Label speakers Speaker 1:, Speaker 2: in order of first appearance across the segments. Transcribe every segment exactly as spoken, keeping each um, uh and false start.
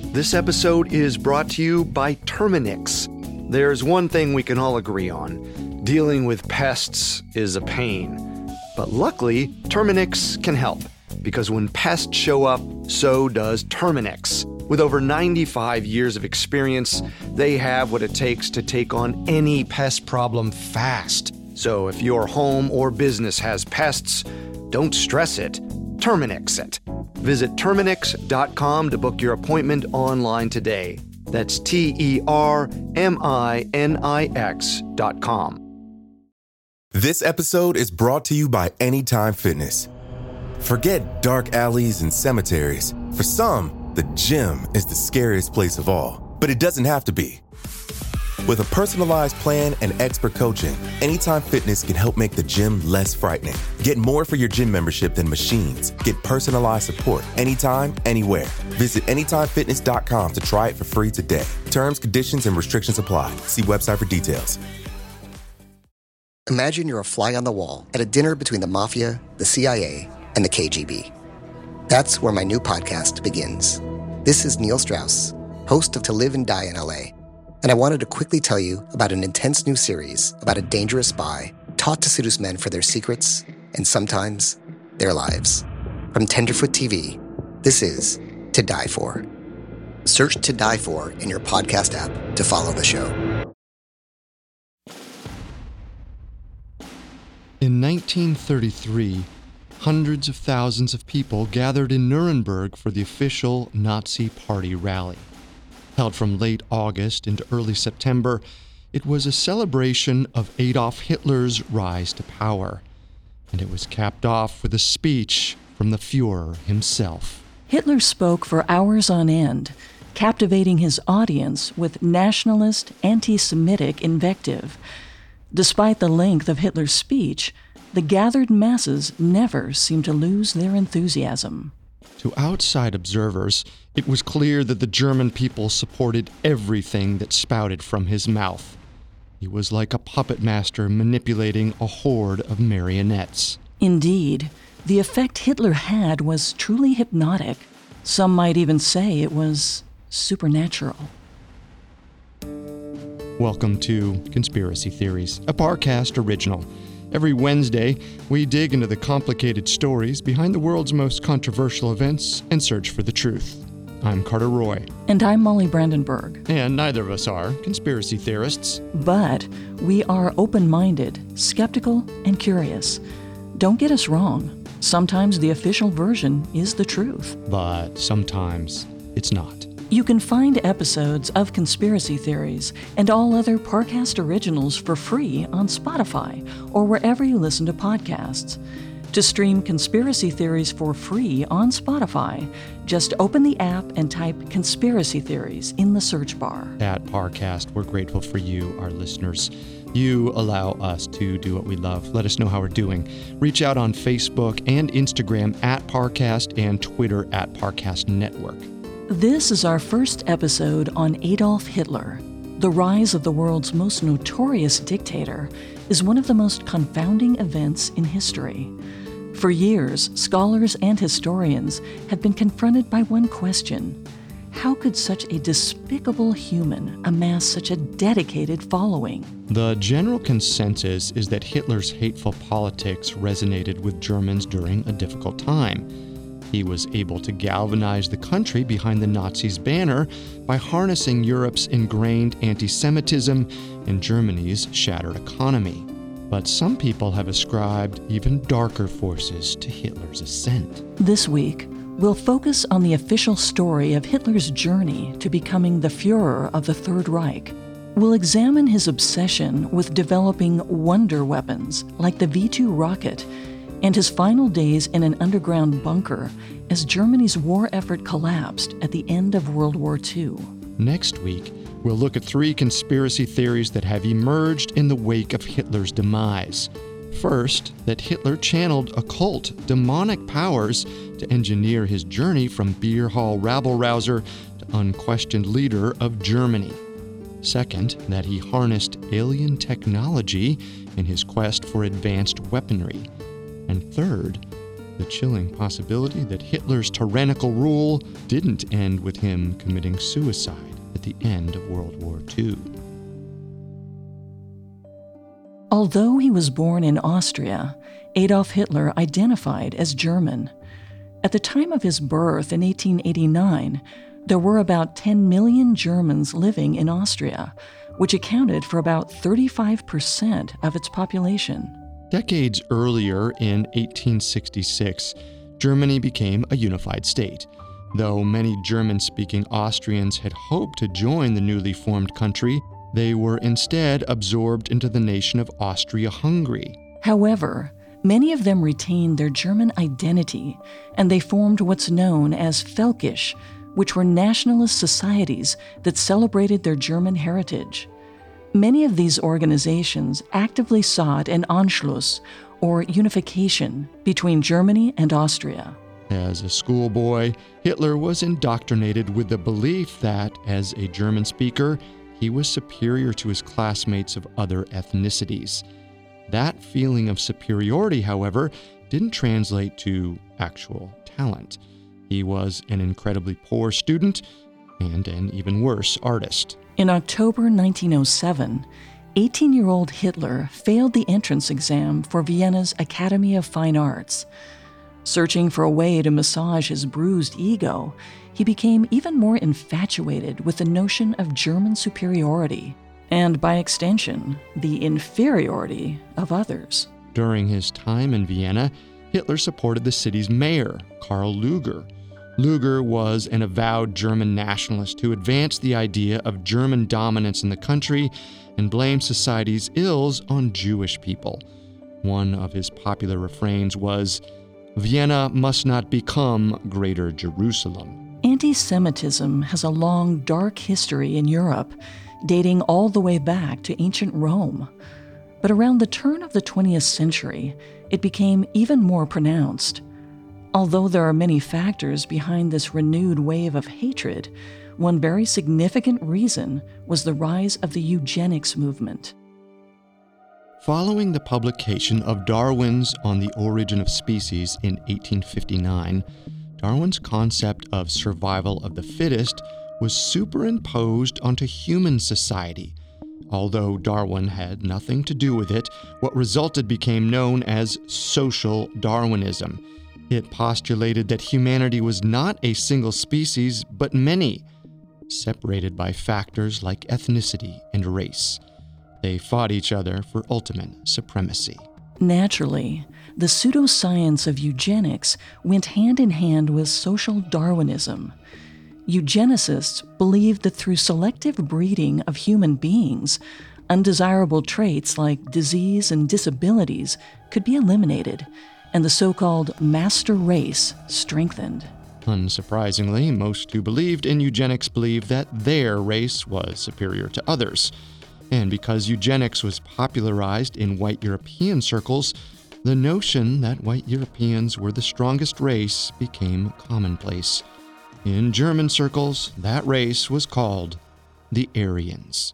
Speaker 1: This episode is brought to you by Terminix. There's one thing we can all agree on. Dealing with pests is a pain. But luckily, Terminix can help. Because when pests show up, so does Terminix. With over ninety-five years of experience, they have what it takes to take on any pest problem fast. So if your home or business has pests, don't stress it. Terminix it. Visit Terminix dot com to book your appointment online today. That's T E R M I N I X dot com.
Speaker 2: This episode is brought to you by Anytime Fitness. Forget dark alleys and cemeteries. For some, the gym is the scariest place of all. But it doesn't have to be. With a personalized plan and expert coaching, Anytime Fitness can help make the gym less frightening. Get more for your gym membership than machines. Get personalized support anytime, anywhere. Visit anytime fitness dot com to try it for free today. Terms, conditions, and restrictions apply. See website for details.
Speaker 3: Imagine you're a fly on the wall at a dinner between the Mafia, the C I A, and the K G B. That's where my new podcast begins. This is Neil Strauss, host of To Live and Die in L A, and I wanted to quickly tell you about an intense new series about a dangerous spy taught to seduce men for their secrets and sometimes their lives. From Tenderfoot T V, this is To Die For. Search To Die For in your podcast app to follow the show.
Speaker 1: In nineteen thirty-three, hundreds of thousands of people gathered in Nuremberg for the official Nazi Party rally. Held from late August into early September, it was a celebration of Adolf Hitler's rise to power. And it was capped off with a speech from the Führer himself.
Speaker 4: Hitler spoke for hours on end, captivating his audience with nationalist, anti-Semitic invective. Despite the length of Hitler's speech, the gathered masses never seemed to lose their enthusiasm.
Speaker 1: To outside observers, it was clear that the German people supported everything that spouted from his mouth. He was like a puppet master manipulating a horde of marionettes.
Speaker 4: Indeed, the effect Hitler had was truly hypnotic. Some might even say it was supernatural.
Speaker 1: Welcome to Conspiracy Theories, a Parcast original. Every Wednesday, we dig into the complicated stories behind the world's most controversial events and search for the truth. I'm Carter Roy.
Speaker 4: And I'm Molly Brandenburg.
Speaker 1: And neither of us are conspiracy theorists.
Speaker 4: But we are open-minded, skeptical, and curious. Don't get us wrong. Sometimes the official version is the truth.
Speaker 1: But sometimes it's not.
Speaker 4: You can find episodes of Conspiracy Theories and all other Parcast originals for free on Spotify or wherever you listen to podcasts. To stream Conspiracy Theories for free on Spotify, just open the app and type Conspiracy Theories in the search bar.
Speaker 1: At Parcast, we're grateful for you, our listeners. You allow us to do what we love. Let us know how we're doing. Reach out on Facebook and Instagram at Parcast and Twitter at Parcast Network.
Speaker 4: This is our first episode on Adolf Hitler. The rise of the world's most notorious dictator is one of the most confounding events in history. For years, scholars and historians have been confronted by one question: how could such a despicable human amass such a dedicated following?
Speaker 1: The general consensus is that Hitler's hateful politics resonated with Germans during a difficult time. He was able to galvanize the country behind the Nazis' banner by harnessing Europe's ingrained anti-Semitism and Germany's shattered economy. But some people have ascribed even darker forces to Hitler's ascent.
Speaker 4: This week, we'll focus on the official story of Hitler's journey to becoming the Führer of the Third Reich. We'll examine his obsession with developing wonder weapons like the V two rocket and his final days in an underground bunker as Germany's war effort collapsed at the end of World War Two.
Speaker 1: Next week, we'll look at three conspiracy theories that have emerged in the wake of Hitler's demise. First, that Hitler channeled occult, demonic powers to engineer his journey from beer hall rabble-rouser to unquestioned leader of Germany. Second, that he harnessed alien technology in his quest for advanced weaponry. And third, the chilling possibility that Hitler's tyrannical rule didn't end with him committing suicide at the end of World War Two.
Speaker 4: Although he was born in Austria, Adolf Hitler identified as German. At the time of his birth in eighteen eighty-nine, there were about ten million Germans living in Austria, which accounted for about thirty-five percent of its population.
Speaker 1: Decades earlier, in eighteen sixty-six, Germany became a unified state. Though many German-speaking Austrians had hoped to join the newly formed country, they were instead absorbed into the nation of Austria-Hungary.
Speaker 4: However, many of them retained their German identity, and they formed what's known as Völkisch, which were nationalist societies that celebrated their German heritage. Many of these organizations actively sought an Anschluss, or unification, between Germany and Austria.
Speaker 1: As a schoolboy, Hitler was indoctrinated with the belief that, as a German speaker, he was superior to his classmates of other ethnicities. That feeling of superiority, however, didn't translate to actual talent. He was an incredibly poor student and an even worse artist.
Speaker 4: In October nineteen oh seven, eighteen-year-old Hitler failed the entrance exam for Vienna's Academy of Fine Arts. Searching for a way to massage his bruised ego, he became even more infatuated with the notion of German superiority, and by extension, the inferiority of others.
Speaker 1: During his time in Vienna, Hitler supported the city's mayor, Karl Lueger. Lueger was an avowed German nationalist who advanced the idea of German dominance in the country and blamed society's ills on Jewish people. One of his popular refrains was, "Vienna must not become Greater Jerusalem."
Speaker 4: Anti-Semitism has a long, dark history in Europe, dating all the way back to ancient Rome. But around the turn of the twentieth century, it became even more pronounced. Although there are many factors behind this renewed wave of hatred, one very significant reason was the rise of the eugenics movement.
Speaker 1: Following the publication of Darwin's On the Origin of Species in eighteen fifty-nine, Darwin's concept of survival of the fittest was superimposed onto human society. Although Darwin had nothing to do with it, what resulted became known as social Darwinism. It postulated that humanity was not a single species, but many, separated by factors like ethnicity and race. They fought each other for ultimate supremacy.
Speaker 4: Naturally, the pseudoscience of eugenics went hand in hand with social Darwinism. Eugenicists believed that through selective breeding of human beings, undesirable traits like disease and disabilities could be eliminated, and the so-called master race strengthened.
Speaker 1: Unsurprisingly, most who believed in eugenics believed that their race was superior to others. And because eugenics was popularized in white European circles, the notion that white Europeans were the strongest race became commonplace. In German circles, that race was called the Aryans.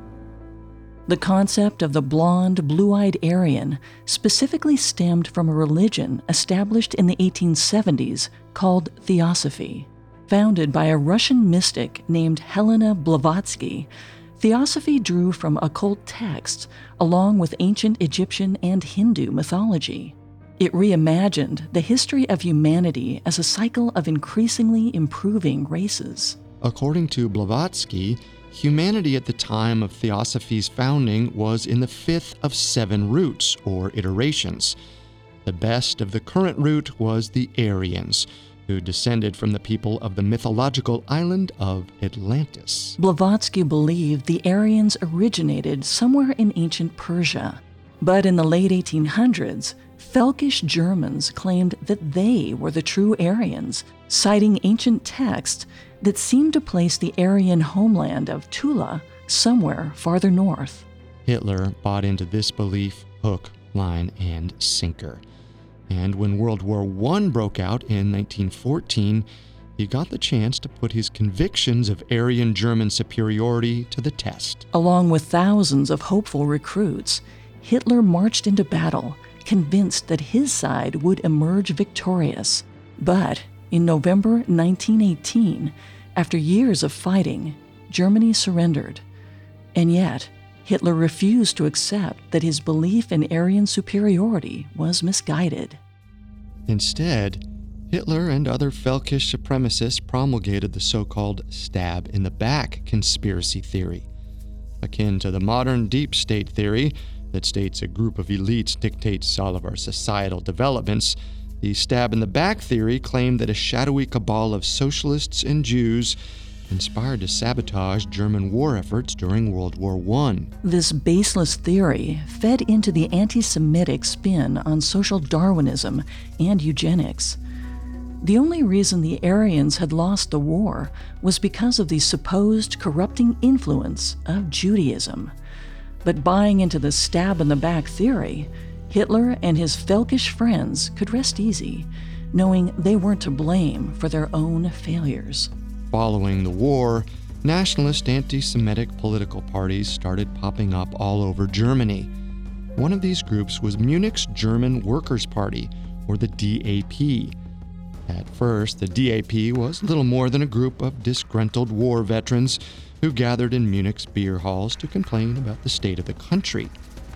Speaker 4: The concept of the blonde, blue-eyed Aryan specifically stemmed from a religion established in the eighteen seventies called Theosophy. Founded by a Russian mystic named Helena Blavatsky, Theosophy drew from occult texts along with ancient Egyptian and Hindu mythology. It reimagined the history of humanity as a cycle of increasingly improving races.
Speaker 1: According to Blavatsky, humanity at the time of Theosophy's founding was in the fifth of seven roots, or iterations. The best of the current root was the Aryans, who descended from the people of the mythological island of Atlantis.
Speaker 4: Blavatsky believed the Aryans originated somewhere in ancient Persia. But in the late eighteen hundreds, Völkisch Germans claimed that they were the true Aryans, citing ancient texts that seemed to place the Aryan homeland of Tula somewhere farther north.
Speaker 1: Hitler bought into this belief hook, line, and sinker. And when World War One broke out in nineteen fourteen, he got the chance to put his convictions of Aryan German superiority to the test.
Speaker 4: Along with thousands of hopeful recruits, Hitler marched into battle, convinced that his side would emerge victorious. But in November nineteen eighteen, after years of fighting, Germany surrendered. And yet, Hitler refused to accept that his belief in Aryan superiority was misguided.
Speaker 1: Instead, Hitler and other Völkisch supremacists promulgated the so-called stab in the back conspiracy theory. Akin to the modern deep state theory that states a group of elites dictates all of our societal developments, the stab in the back theory claimed that a shadowy cabal of socialists and Jews conspired to sabotage German war efforts during World War One.
Speaker 4: This baseless theory fed into the anti-Semitic spin on social Darwinism and eugenics. The only reason the Aryans had lost the war was because of the supposed corrupting influence of Judaism. But buying into the stab-in-the-back theory, Hitler and his Völkisch friends could rest easy, knowing they weren't to blame for their own failures.
Speaker 1: Following the war, nationalist anti-Semitic political parties started popping up all over Germany. One of these groups was Munich's German Workers' Party, or the D A P. At first, the D A P was little more than a group of disgruntled war veterans who gathered in Munich's beer halls to complain about the state of the country.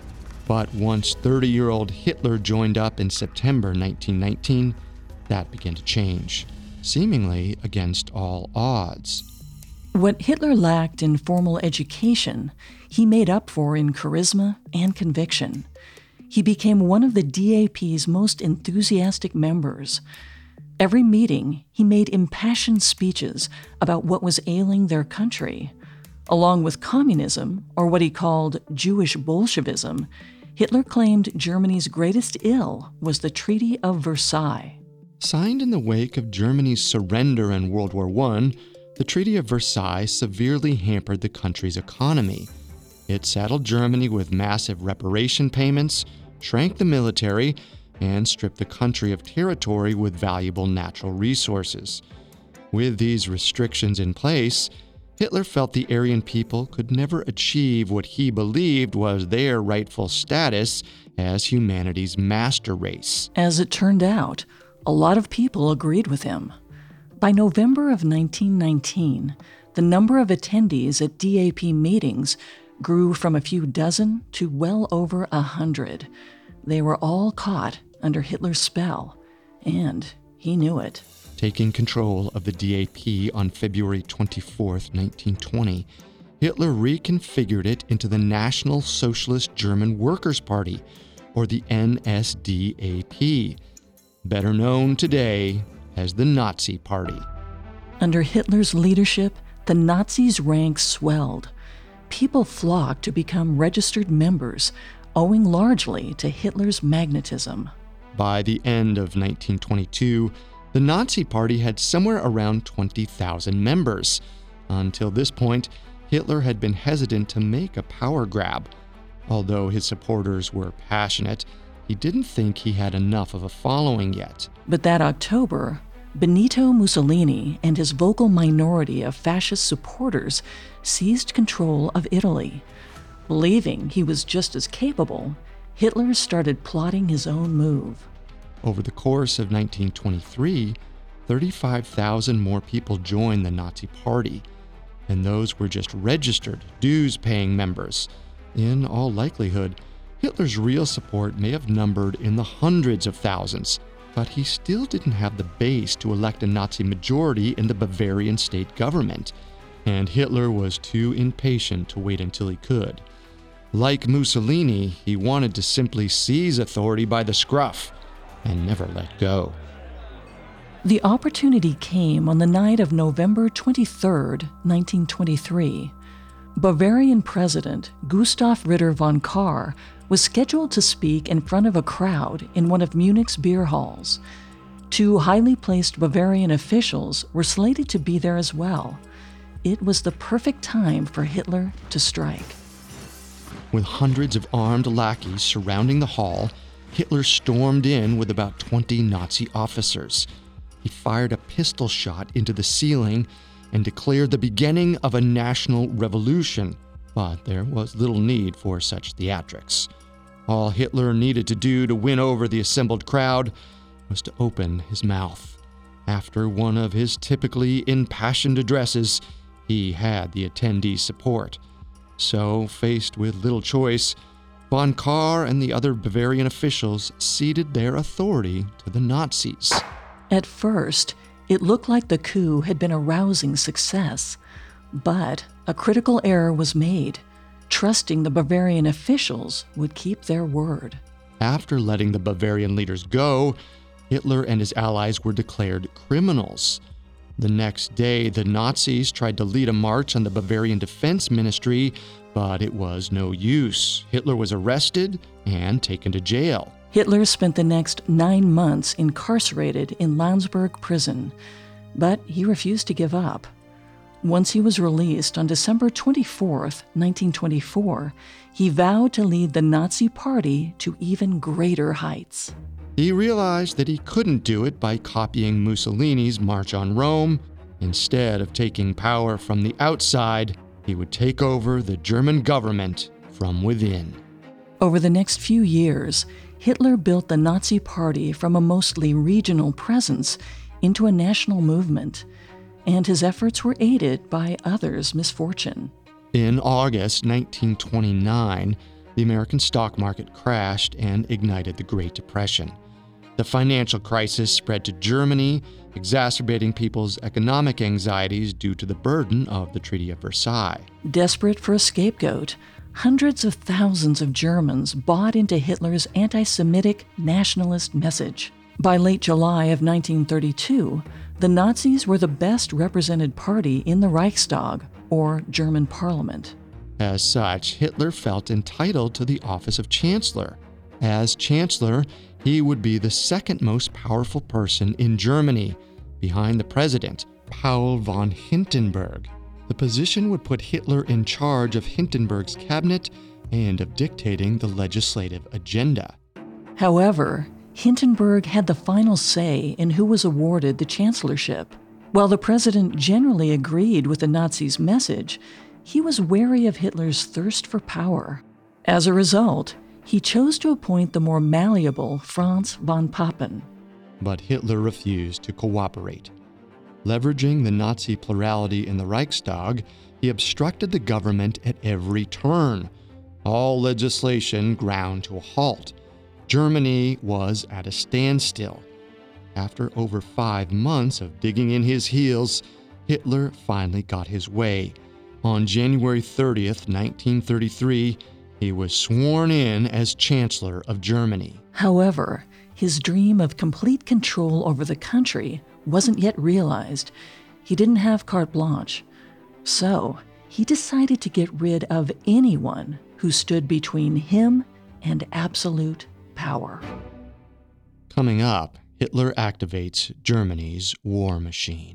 Speaker 1: But once thirty-year-old Hitler joined up in September nineteen nineteen, that began to change, seemingly against all odds.
Speaker 4: What Hitler lacked in formal education, he made up for in charisma and conviction. He became one of the D A P's most enthusiastic members. Every meeting, he made impassioned speeches about what was ailing their country. Along with communism, or what he called Jewish Bolshevism, Hitler claimed Germany's greatest ill was the Treaty of Versailles.
Speaker 1: Signed in the wake of Germany's surrender in World War One, the Treaty of Versailles severely hampered the country's economy. It saddled Germany with massive reparation payments, shrank the military, and stripped the country of territory with valuable natural resources. With these restrictions in place, Hitler felt the Aryan people could never achieve what he believed was their rightful status as humanity's master race.
Speaker 4: As it turned out, a lot of people agreed with him. By November of nineteen nineteen, the number of attendees at D A P meetings grew from a few dozen to well over a hundred. They were all caught under Hitler's spell, and he knew it.
Speaker 1: Taking control of the D A P on February twenty-fourth, nineteen twenty, Hitler reconfigured it into the National Socialist German Workers' Party, or the N S D A P, better known today as the Nazi Party.
Speaker 4: Under Hitler's leadership, the Nazis' ranks swelled. People flocked to become registered members, owing largely to Hitler's magnetism.
Speaker 1: By the end of nineteen twenty-two, the Nazi Party had somewhere around twenty thousand members. Until this point, Hitler had been hesitant to make a power grab. Although his supporters were passionate, he didn't think he had enough of a following yet.
Speaker 4: But that October, Benito Mussolini and his vocal minority of fascist supporters seized control of Italy. Believing he was just as capable, Hitler started plotting his own move.
Speaker 1: Over the course of nineteen twenty-three, thirty-five thousand more people joined the Nazi Party, and those were just registered, dues-paying members. In all likelihood, Hitler's real support may have numbered in the hundreds of thousands, but he still didn't have the base to elect a Nazi majority in the Bavarian state government, and Hitler was too impatient to wait until he could. Like Mussolini, he wanted to simply seize authority by the scruff and never let go.
Speaker 4: The opportunity came on the night of November twenty-third, nineteen twenty-three. Bavarian President Gustav Ritter von Kahr was scheduled to speak in front of a crowd in one of Munich's beer halls. Two highly placed Bavarian officials were slated to be there as well. It was the perfect time for Hitler to strike.
Speaker 1: With hundreds of armed lackeys surrounding the hall, Hitler stormed in with about twenty Nazi officers. He fired a pistol shot into the ceiling and declared the beginning of a national revolution, but there was little need for such theatrics. All Hitler needed to do to win over the assembled crowd was to open his mouth. After one of his typically impassioned addresses, he had the attendees' support. So, faced with little choice, von Kahr and the other Bavarian officials ceded their authority to the Nazis.
Speaker 4: At first, it looked like the coup had been a rousing success, but a critical error was made, trusting the Bavarian officials would keep their word.
Speaker 1: After letting the Bavarian leaders go, Hitler and his allies were declared criminals. The next day, the Nazis tried to lead a march on the Bavarian Defense Ministry, but it was no use. Hitler was arrested and taken to jail.
Speaker 4: Hitler spent the next nine months incarcerated in Landsberg prison, but he refused to give up. Once he was released on December twenty-fourth, nineteen twenty-four, he vowed to lead the Nazi Party to even greater heights.
Speaker 1: He realized that he couldn't do it by copying Mussolini's March on Rome. Instead of taking power from the outside, he would take over the German government from within.
Speaker 4: Over the next few years, Hitler built the Nazi Party from a mostly regional presence into a national movement, and his efforts were aided by others' misfortune.
Speaker 1: In August nineteen twenty-nine, the American stock market crashed and ignited the Great Depression. The financial crisis spread to Germany, exacerbating people's economic anxieties due to the burden of the Treaty of Versailles.
Speaker 4: Desperate for a scapegoat, hundreds of thousands of Germans bought into Hitler's anti-Semitic nationalist message. By late July of nineteen thirty-two, the Nazis were the best represented party in the Reichstag, or German parliament.
Speaker 1: As such, Hitler felt entitled to the office of Chancellor. As Chancellor, he would be the second most powerful person in Germany, behind the president, Paul von Hindenburg. The position would put Hitler in charge of Hindenburg's cabinet and of dictating the legislative agenda.
Speaker 4: However, Hindenburg had the final say in who was awarded the chancellorship. While the president generally agreed with the Nazis' message, he was wary of Hitler's thirst for power. As a result, he chose to appoint the more malleable Franz von Papen.
Speaker 1: But Hitler refused to cooperate. Leveraging the Nazi plurality in the Reichstag, he obstructed the government at every turn. All legislation ground to a halt. Germany was at a standstill. After over five months of digging in his heels, Hitler finally got his way. On January thirtieth, nineteen thirty-three, he was sworn in as Chancellor of Germany.
Speaker 4: However, his dream of complete control over the country wasn't yet realized. He didn't have carte blanche. So, he decided to get rid of anyone who stood between him and absolute power.
Speaker 1: Coming up, Hitler activates Germany's war machine.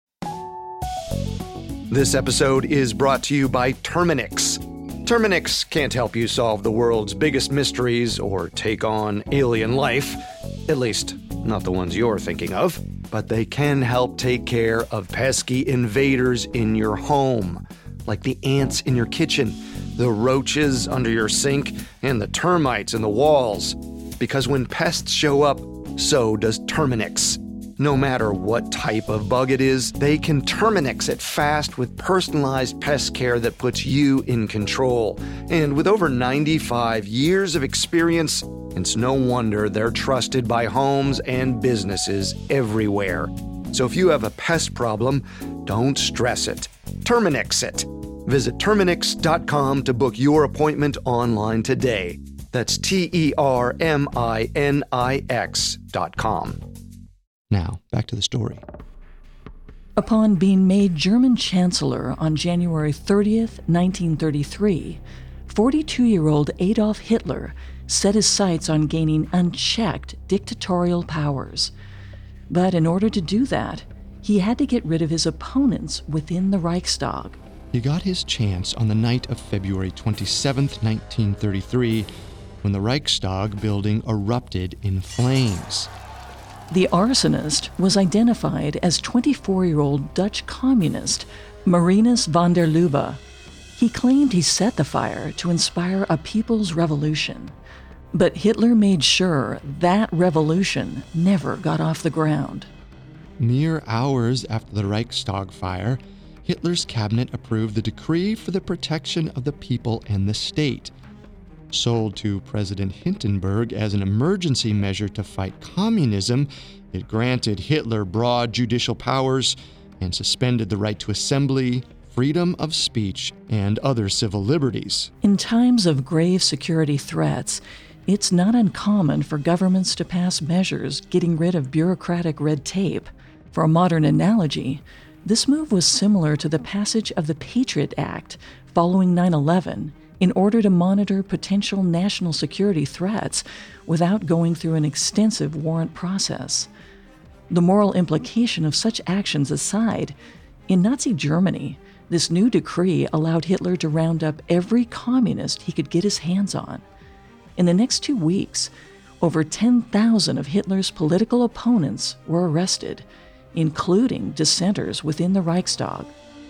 Speaker 5: This episode is brought to you by Terminix. Terminix can't help you solve the world's biggest mysteries or take on alien life, at least not the ones you're thinking of, but they can help take care of pesky invaders in your home, like the ants in your kitchen, the roaches under your sink, and the termites in the walls. Because when pests show up, so does Terminix. No matter what type of bug it is, they can Terminix it fast with personalized pest care that puts you in control. And with over ninety-five years of experience, it's no wonder they're trusted by homes and businesses everywhere. So if you have a pest problem, don't stress it. Terminix it. Visit Terminix dot com to book your appointment online today. That's T E R M I N I X dot com.
Speaker 1: Now, back to the story.
Speaker 4: Upon being made German Chancellor on January thirtieth, nineteen thirty-three, forty-two-year-old Adolf Hitler set his sights on gaining unchecked dictatorial powers. But in order to do that, he had to get rid of his opponents within the Reichstag.
Speaker 1: He got his chance on the night of February twenty-seventh, nineteen thirty-three, when the Reichstag building erupted in flames.
Speaker 4: The arsonist was identified as twenty-four-year-old Dutch communist Marinus van der Lubbe. He claimed he set the fire to inspire a people's revolution. But Hitler made sure that revolution never got off the ground.
Speaker 6: Mere hours after the Reichstag fire, Hitler's cabinet approved the Decree for the Protection of the People and the State. Sold to President Hindenburg as an emergency measure to fight communism, it granted Hitler broad judicial powers and suspended the right to assembly, freedom of speech, and other civil liberties.
Speaker 4: In times of grave security threats, it's not uncommon for governments to pass measures getting rid of bureaucratic red tape. For a modern analogy, this move was similar to the passage of the Patriot Act following nine eleven in order to monitor potential national security threats without going through an extensive warrant process. The moral implication of such actions aside, in Nazi Germany, this new decree allowed Hitler to round up every communist he could get his hands on. In the next two weeks, over ten thousand of Hitler's political opponents were arrested, including dissenters within the Reichstag.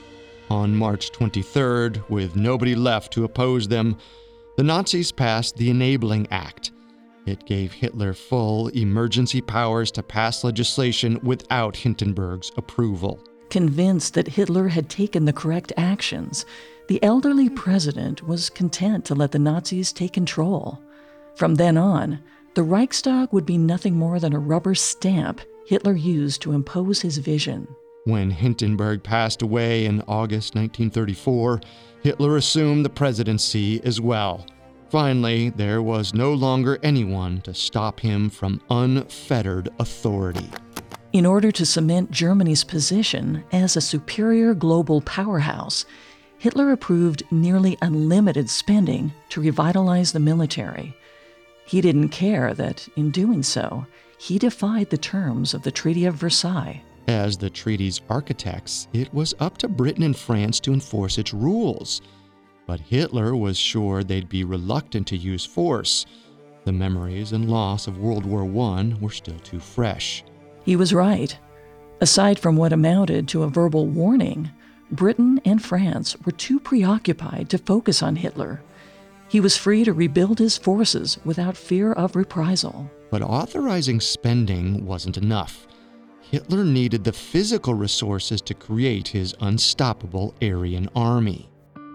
Speaker 6: On March twenty-third, with nobody left to oppose them, the Nazis passed the Enabling Act. It gave Hitler full emergency powers to pass legislation without Hindenburg's approval.
Speaker 4: Convinced that Hitler had taken the correct actions, the elderly president was content to let the Nazis take control. From then on, the Reichstag would be nothing more than a rubber stamp Hitler used to impose his vision.
Speaker 6: When Hindenburg passed away in August nineteen thirty-four, Hitler assumed the presidency as well. Finally, there was no longer anyone to stop him from unfettered authority.
Speaker 4: In order to cement Germany's position as a superior global powerhouse, Hitler approved nearly unlimited spending to revitalize the military. He didn't care that, in doing so, he defied the terms of the Treaty of Versailles.
Speaker 6: As the treaty's architects, it was up to Britain and France to enforce its rules. But Hitler was sure they'd be reluctant to use force. The memories and loss of World War One were still too fresh.
Speaker 4: He was right. Aside from what amounted to a verbal warning, Britain and France were too preoccupied to focus on Hitler. He was free to rebuild his forces without fear of reprisal.
Speaker 6: But authorizing spending wasn't enough. Hitler needed the physical resources to create his unstoppable Aryan army.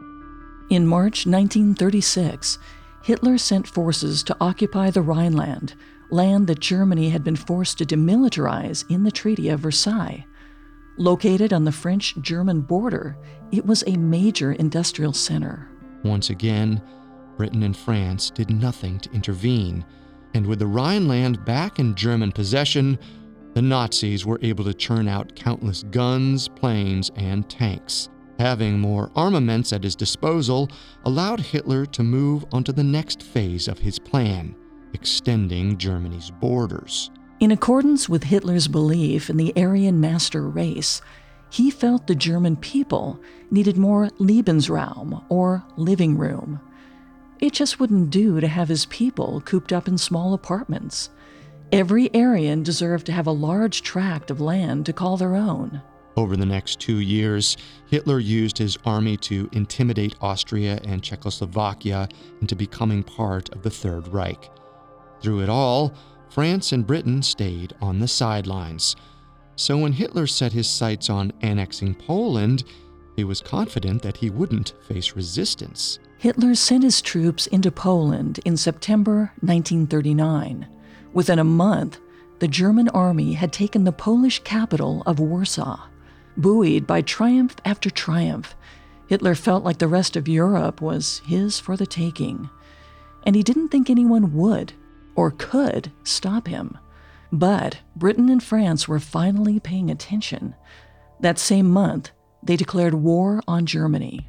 Speaker 4: In March nineteen thirty-six, Hitler sent forces to occupy the Rhineland, land that Germany had been forced to demilitarize in the Treaty of Versailles. Located on the French-German border, it was a major industrial center.
Speaker 6: Once again, Britain and France did nothing to intervene, and with the Rhineland back in German possession, the Nazis were able to churn out countless guns, planes, and tanks. Having more armaments at his disposal allowed Hitler to move on to the next phase of his plan, extending Germany's borders.
Speaker 4: In accordance with Hitler's belief in the Aryan master race, he felt the German people needed more Lebensraum, or living room. It just wouldn't do to have his people cooped up in small apartments. Every Aryan deserved to have a large tract of land to call their own.
Speaker 6: Over the next two years, Hitler used his army to intimidate Austria and Czechoslovakia into becoming part of the Third Reich. Through it all, France and Britain stayed on the sidelines. So when Hitler set his sights on annexing Poland, he was confident that he wouldn't face resistance.
Speaker 4: Hitler sent his troops into Poland in September nineteen thirty-nine. Within a month, the German army had taken the Polish capital of Warsaw. Buoyed by triumph after triumph, Hitler felt like the rest of Europe was his for the taking. And he didn't think anyone would or could stop him. But Britain and France were finally paying attention. That same month, they declared war on Germany.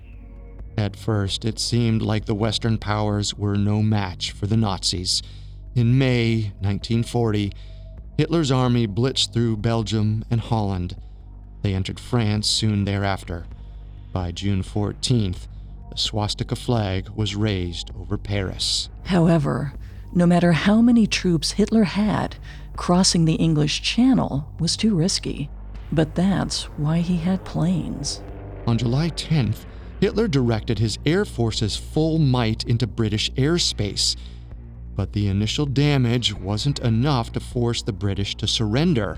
Speaker 6: At first, it seemed like the Western powers were no match for the Nazis. In May nineteen forty, Hitler's army blitzed through Belgium and Holland. They entered France soon thereafter. By June fourteenth, the swastika flag was raised over Paris.
Speaker 4: However, no matter how many troops Hitler had, crossing the English Channel was too risky. But that's why he had planes.
Speaker 6: On July tenth, Hitler directed his air force's full might into British airspace. But the initial damage wasn't enough to force the British to surrender.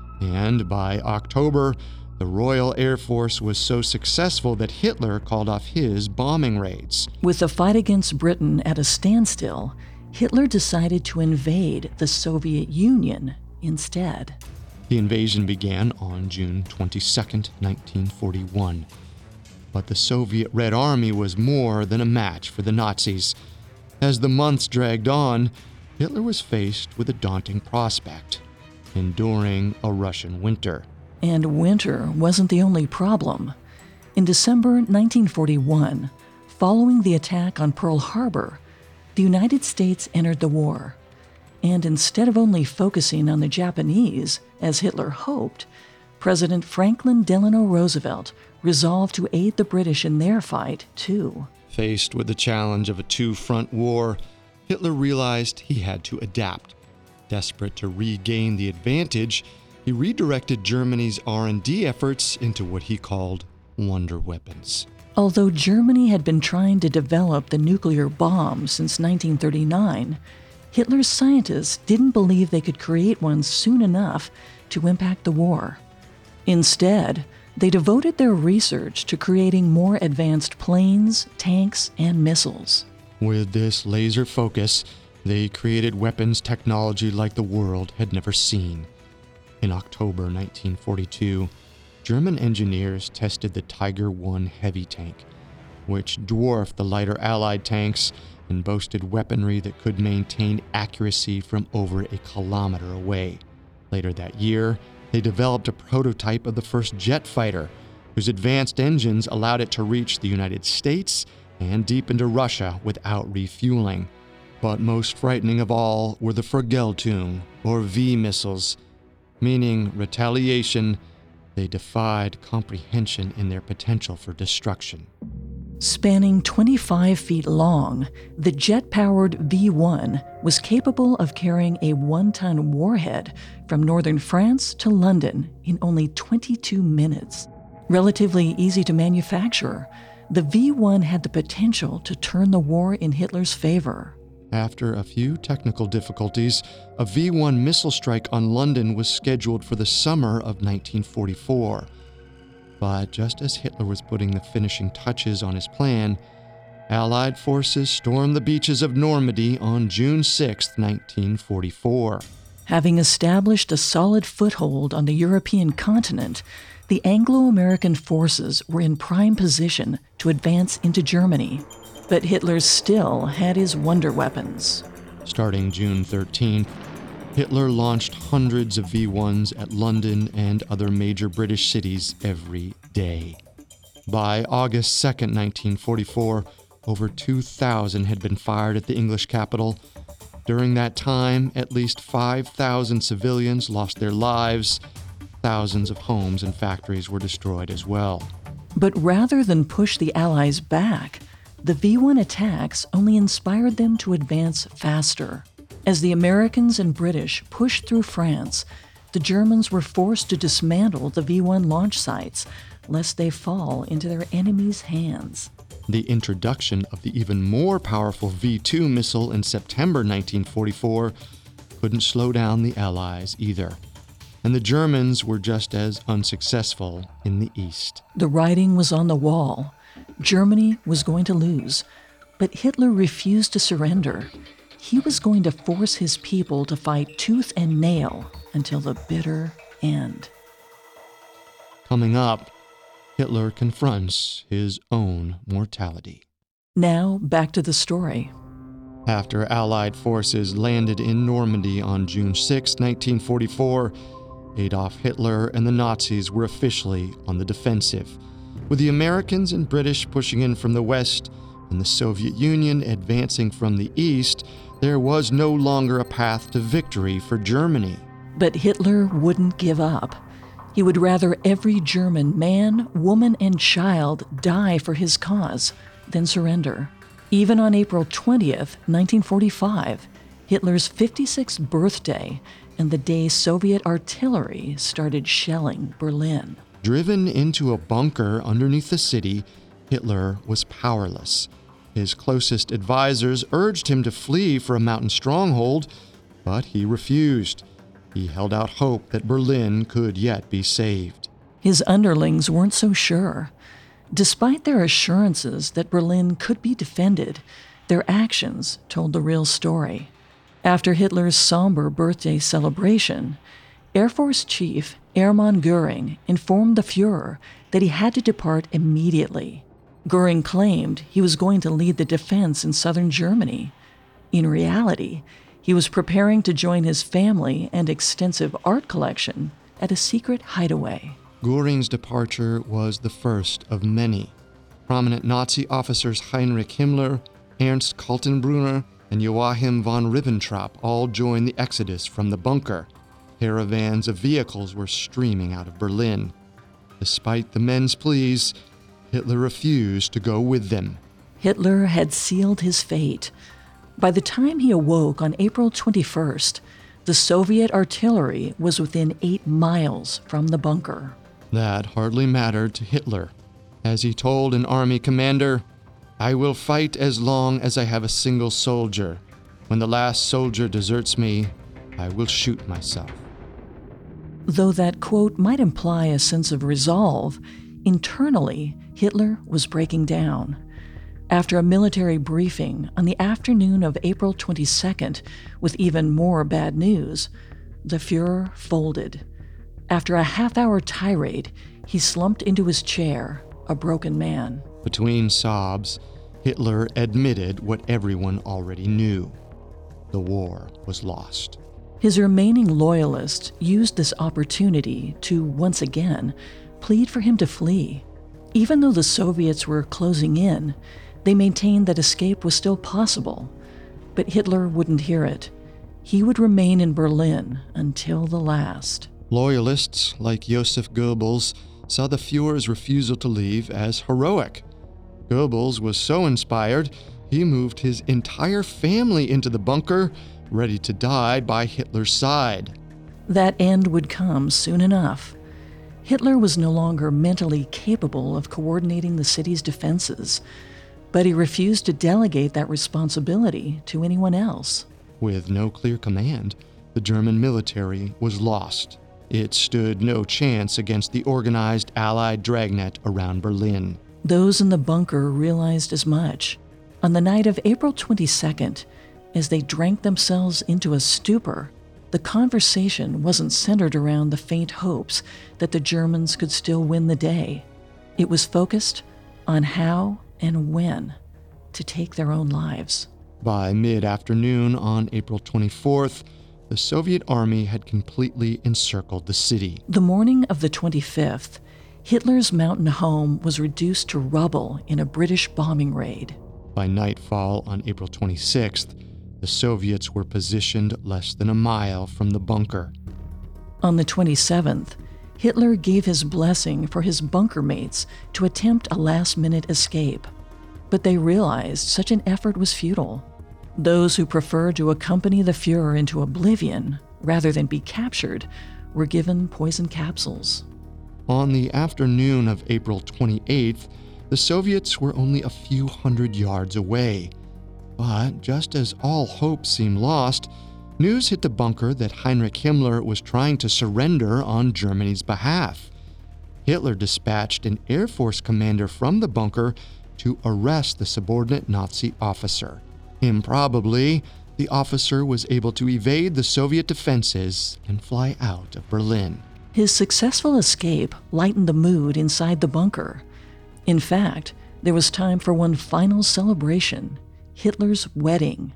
Speaker 6: And by October, the Royal Air Force was so successful that Hitler called off his bombing raids.
Speaker 4: With the fight against Britain at a standstill, Hitler decided to invade the Soviet Union instead.
Speaker 6: The invasion began on June twenty-second, nineteen forty-one. But the Soviet Red Army was more than a match for the Nazis. As the months dragged on, Hitler was faced with a daunting prospect: enduring a Russian winter.
Speaker 4: And winter wasn't the only problem. In December nineteen forty-one, following the attack on Pearl Harbor, the United States entered the war. And instead of only focusing on the Japanese, as Hitler hoped, President Franklin Delano Roosevelt resolved to aid the British in their fight, too.
Speaker 6: Faced with the challenge of a two-front war, Hitler realized he had to adapt. Desperate to regain the advantage, he redirected Germany's R and D efforts into what he called wonder weapons.
Speaker 4: Although Germany had been trying to develop the nuclear bomb since nineteen thirty-nine, Hitler's scientists didn't believe they could create one soon enough to impact the war. Instead, they devoted their research to creating more advanced planes, tanks, and missiles.
Speaker 6: With this laser focus, they created weapons technology like the world had never seen. In October nineteen forty-two, German engineers tested the Tiger one heavy tank, which dwarfed the lighter Allied tanks and boasted weaponry that could maintain accuracy from over a kilometer away. Later that year, they developed a prototype of the first jet fighter, whose advanced engines allowed it to reach the United States and deep into Russia without refueling. But most frightening of all were the Vergeltung, or V missiles, meaning retaliation. They defied comprehension in their potential for destruction.
Speaker 4: Spanning twenty-five feet long, the jet-powered V one was capable of carrying a one-ton warhead from northern France to London in only twenty-two minutes. Relatively easy to manufacture, the V one had the potential to turn the war in Hitler's favor.
Speaker 6: After a few technical difficulties, a V one missile strike on London was scheduled for the summer of nineteen forty-four. But just as Hitler was putting the finishing touches on his plan, Allied forces stormed the beaches of Normandy on June sixth, nineteen forty-four.
Speaker 4: Having established a solid foothold on the European continent, the Anglo-American forces were in prime position to advance into Germany. But Hitler still had his wonder weapons.
Speaker 6: Starting June thirteenth, Hitler launched hundreds of V ones at London and other major British cities every day. By August second, nineteen forty-four, over two thousand had been fired at the English capital. During that time, at least five thousand civilians lost their lives. Thousands of homes and factories were destroyed as well.
Speaker 4: But rather than push the Allies back, the V one attacks only inspired them to advance faster. As the Americans and British pushed through France, the Germans were forced to dismantle the V one launch sites, lest they fall into their enemies' hands.
Speaker 6: The introduction of the even more powerful V two missile in September nineteen forty-four couldn't slow down the Allies either. And the Germans were just as unsuccessful in the East.
Speaker 4: The writing was on the wall. Germany was going to lose, but Hitler refused to surrender. He was going to force his people to fight tooth and nail until the bitter end.
Speaker 6: Coming up, Hitler confronts his own mortality.
Speaker 4: Now, back to the story.
Speaker 6: After Allied forces landed in Normandy on June sixth, nineteen forty-four, Adolf Hitler and the Nazis were officially on the defensive, with the Americans and British pushing in from the west and the Soviet Union advancing from the east. There was no longer a path to victory for Germany.
Speaker 4: But Hitler wouldn't give up. He would rather every German man, woman, and child die for his cause than surrender. Even on April twentieth, nineteen forty-five, Hitler's fifty-sixth birthday, and the day Soviet artillery started shelling Berlin.
Speaker 6: Driven into a bunker underneath the city, Hitler was powerless. His closest advisors urged him to flee for a mountain stronghold, but he refused. He held out hope that Berlin could yet be saved.
Speaker 4: His underlings weren't so sure. Despite their assurances that Berlin could be defended, their actions told the real story. After Hitler's somber birthday celebration, Air Force Chief Hermann Göring informed the Fuhrer that he had to depart immediately. Göring claimed he was going to lead the defense in southern Germany. In reality, he was preparing to join his family and extensive art collection at a secret hideaway.
Speaker 6: Göring's departure was the first of many. Prominent Nazi officers Heinrich Himmler, Ernst Kaltenbrunner, and Joachim von Ribbentrop all joined the exodus from the bunker. Caravans of vehicles were streaming out of Berlin. Despite the men's pleas, Hitler refused to go with them.
Speaker 4: Hitler had sealed his fate. By the time he awoke on April twenty-first, the Soviet artillery was within eight miles from the bunker.
Speaker 6: That hardly mattered to Hitler. As he told an army commander, "I will fight as long as I have a single soldier. When the last soldier deserts me, I will shoot myself."
Speaker 4: Though that quote might imply a sense of resolve, internally, Hitler was breaking down. After a military briefing on the afternoon of April twenty-second with even more bad news, the Fuhrer folded. After a half-hour tirade, he slumped into his chair, a broken man.
Speaker 6: Between sobs, Hitler admitted what everyone already knew. The war was lost.
Speaker 4: His remaining loyalists used this opportunity to, once again, plead for him to flee. Even though the Soviets were closing in, they maintained that escape was still possible. But Hitler wouldn't hear it. He would remain in Berlin until the last.
Speaker 6: Loyalists like Joseph Goebbels saw the Fuhrer's refusal to leave as heroic. Goebbels was so inspired, he moved his entire family into the bunker, ready to die by Hitler's side.
Speaker 4: That end would come soon enough. Hitler was no longer mentally capable of coordinating the city's defenses, but he refused to delegate that responsibility to anyone else.
Speaker 6: With no clear command, the German military was lost. It stood no chance against the organized Allied dragnet around Berlin.
Speaker 4: Those in the bunker realized as much. On the night of April twenty-second, as they drank themselves into a stupor, the conversation wasn't centered around the faint hopes that the Germans could still win the day. It was focused on how and when to take their own lives.
Speaker 6: By mid-afternoon on April twenty-fourth, the Soviet army had completely encircled the city.
Speaker 4: The morning of the twenty-fifth, Hitler's mountain home was reduced to rubble in a British bombing raid.
Speaker 6: By nightfall on April twenty-sixth, the Soviets were positioned less than a mile from the bunker.
Speaker 4: On the twenty-seventh, Hitler gave his blessing for his bunker mates to attempt a last-minute escape, but they realized such an effort was futile. Those who preferred to accompany the Fuhrer into oblivion rather than be captured were given poison capsules.
Speaker 6: On the afternoon of April twenty-eighth, the Soviets were only a few hundred yards away. But just as all hope seemed lost, news hit the bunker that Heinrich Himmler was trying to surrender on Germany's behalf. Hitler dispatched an Air Force commander from the bunker to arrest the subordinate Nazi officer. Improbably, the officer was able to evade the Soviet defenses and fly out of Berlin.
Speaker 4: His successful escape lightened the mood inside the bunker. In fact, there was time for one final celebration: Hitler's wedding.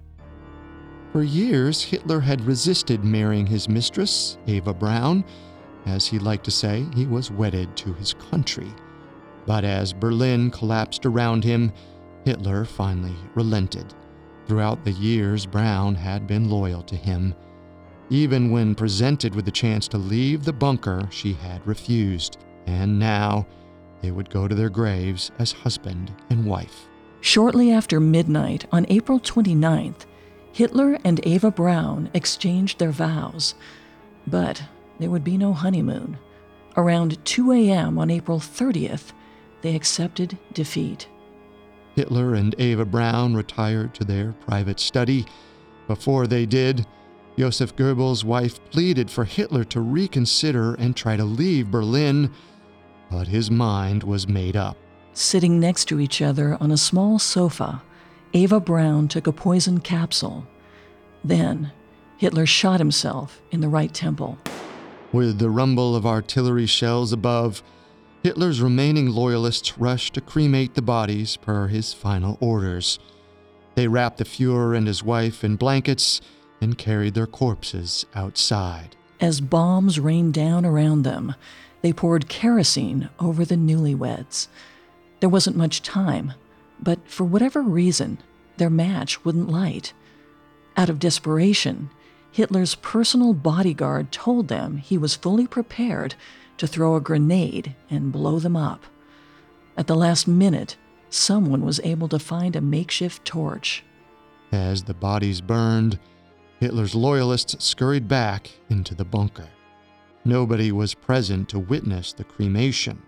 Speaker 6: For years, Hitler had resisted marrying his mistress, Eva Braun. As he liked to say, he was wedded to his country. But as Berlin collapsed around him, Hitler finally relented. Throughout the years, Braun had been loyal to him. Even when presented with the chance to leave the bunker, she had refused. And now, they would go to their graves as husband and wife.
Speaker 4: Shortly after midnight on April twenty-ninth, Hitler and Eva Braun exchanged their vows. But there would be no honeymoon. Around two a.m. on April thirtieth, they accepted defeat.
Speaker 6: Hitler and Eva Braun retired to their private study. Before they did, Joseph Goebbels' wife pleaded for Hitler to reconsider and try to leave Berlin, but his mind was made up.
Speaker 4: Sitting next to each other on a small sofa, Eva Braun took a poison capsule. Then, Hitler shot himself in the right temple.
Speaker 6: With the rumble of artillery shells above, Hitler's remaining loyalists rushed to cremate the bodies per his final orders. They wrapped the Fuhrer and his wife in blankets and carried their corpses outside.
Speaker 4: As bombs rained down around them, they poured kerosene over the newlyweds. There wasn't much time, but for whatever reason, their match wouldn't light. Out of desperation, Hitler's personal bodyguard told them he was fully prepared to throw a grenade and blow them up. At the last minute, someone was able to find a makeshift torch.
Speaker 6: As the bodies burned, Hitler's loyalists scurried back into the bunker. Nobody was present to witness the cremation.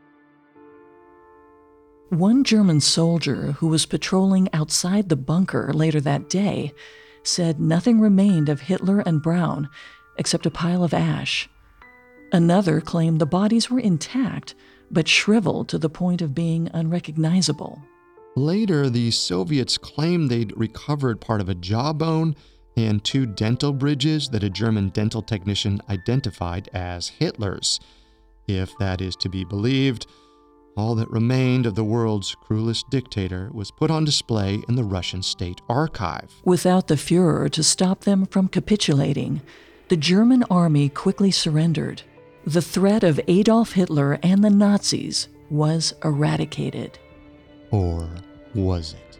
Speaker 4: One German soldier who was patrolling outside the bunker later that day said nothing remained of Hitler and Braun except a pile of ash. Another claimed the bodies were intact, but shriveled to the point of being unrecognizable.
Speaker 6: Later, the Soviets claimed they'd recovered part of a jawbone and two dental bridges that a German dental technician identified as Hitler's. If that is to be believed, all that remained of the world's cruelest dictator was put on display in the Russian State Archive.
Speaker 4: Without the Fuhrer to stop them from capitulating, the German army quickly surrendered. The threat of Adolf Hitler and the Nazis was eradicated.
Speaker 6: Or was it?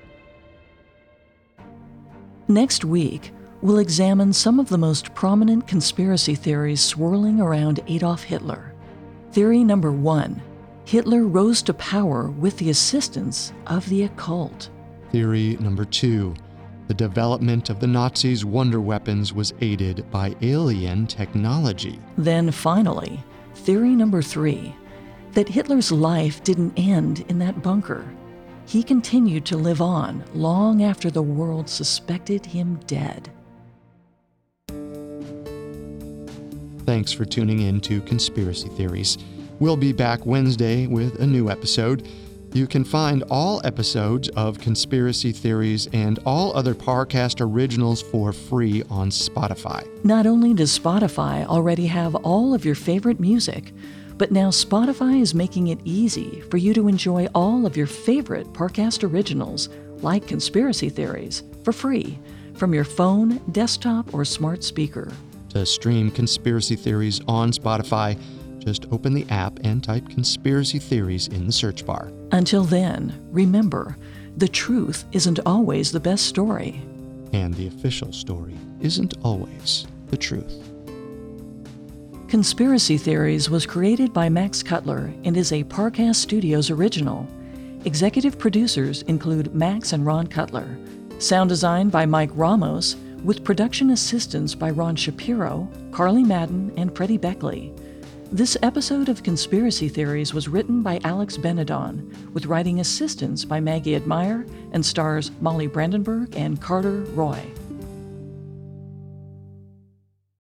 Speaker 4: Next week, we'll examine some of the most prominent conspiracy theories swirling around Adolf Hitler. Theory number one, Hitler rose to power with the assistance of the occult.
Speaker 6: Theory number two, the development of the Nazis' wonder weapons was aided by alien technology.
Speaker 4: Then finally, theory number three, that Hitler's life didn't end in that bunker. He continued to live on long after the world suspected him dead.
Speaker 6: Thanks for tuning in to Conspiracy Theories. We'll be back Wednesday with a new episode. You can find all episodes of Conspiracy Theories and all other Parcast originals for free on Spotify.
Speaker 4: Not only does Spotify already have all of your favorite music, but now Spotify is making it easy for you to enjoy all of your favorite Parcast originals, like Conspiracy Theories, for free from your phone, desktop, or smart speaker.
Speaker 6: To stream Conspiracy Theories on Spotify, just open the app and type Conspiracy Theories in the search bar.
Speaker 4: Until then, remember, the truth isn't always the best story.
Speaker 6: And the official story isn't always the truth.
Speaker 4: Conspiracy Theories was created by Max Cutler and is a Parcast Studios original. Executive producers include Max and Ron Cutler. Sound design by Mike Ramos, with production assistance by Ron Shapiro, Carly Madden, and Freddie Beckley. This episode of Conspiracy Theories was written by Alex Benedon, with writing assistance by Maggie Admire, and stars Molly Brandenburg and Carter Roy.